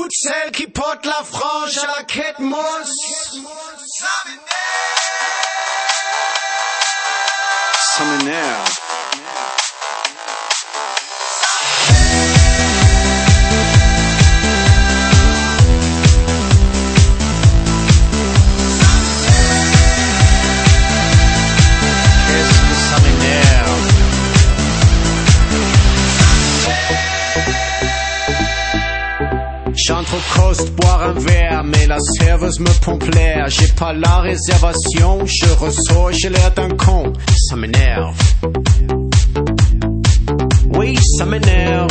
Toutes celles qui portent la frange à la quête mousse. Ça m'énerve. J'entre au coast boire un verre, mais la serveuse me pompe l'air. J'ai pas la réservation, je ressors, j'ai l'air d'un con. Ça m'énerve. Oui, ça m'énerve.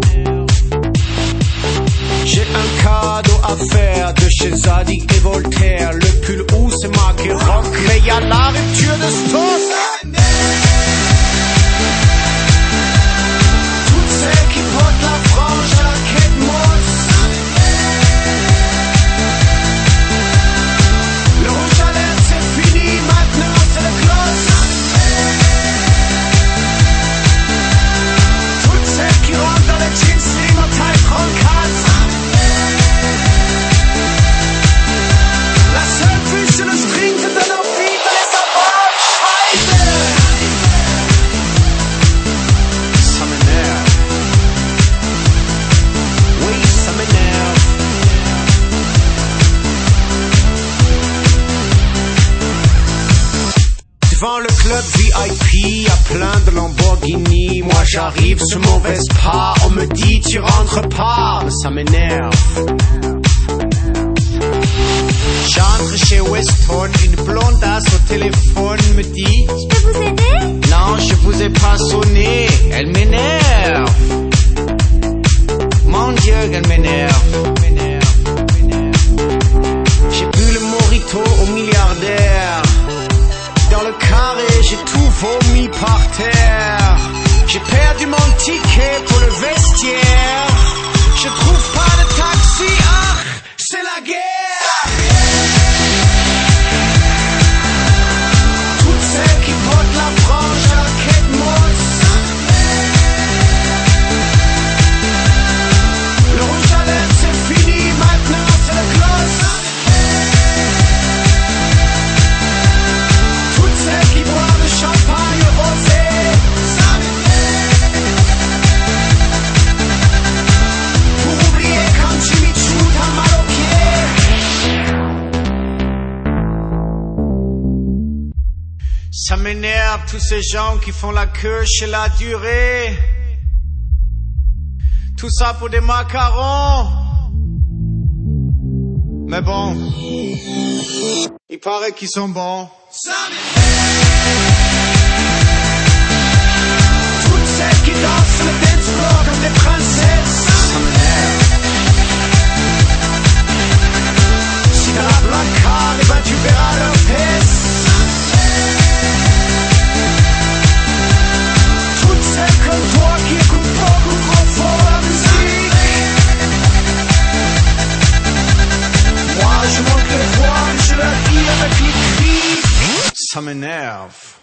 J'ai un cadeau à faire de chez Zadi et Voltaire. Le pull où c'est marqué rock, mais y'a la rupture de stock. Toutes celles qui portent la frange à la quête mousse. Le rouge à lèvres c'est fini, maintenant c'est le gloss. Toutes celles qui rentrent dans les jeans slim en taille 34. La seule vue sur le string te donne envie de les avoir. Scheiße. Ça m'énerve. Oui, ça m'énerve. Devant le club VIP, y'a plein de Lamborghini. Moi j'arrive sur mauvaise pas, on me dit tu rentres pas. Ça m'énerve. J'entre chez Weston, une blondasse au téléphone me dit: Je peux vous aider? Non, je vous ai pas sonné. Elle m'énerve. Mon Dieu, elle m'énerve. J'ai bu le mojito au milliardaire. Dans le carré, j'ai tout vomi par terre. J'ai perdu mon ticket pour le vestiaire. Je trouve pas de taxi, ah, c'est la guerre. Toutes celles qui portent la frange à la quête mousse. Le rouge à lèvres c'est fini, maintenant c'est le gloss. Toutes celles qui boivent le champagne rosé. Pour oublier quand Jimmy Choo t'a mal au pied. Ça m'énerve tous ces gens qui font la queue chez la durée. Tout ça pour des macarons. Mais bon, il paraît qu'ils sont bons. Toutes celles qui dansent sur le dance floor comme des princesses. Ça m'énerve. Si t'as la blancarde, eh ben tu verras leur peste. Toutes celles comme toi qui écoutent beaucoup trop fort la musique. Moi je monte les voiles, je leur dis avec les cris. Ça m'énerve.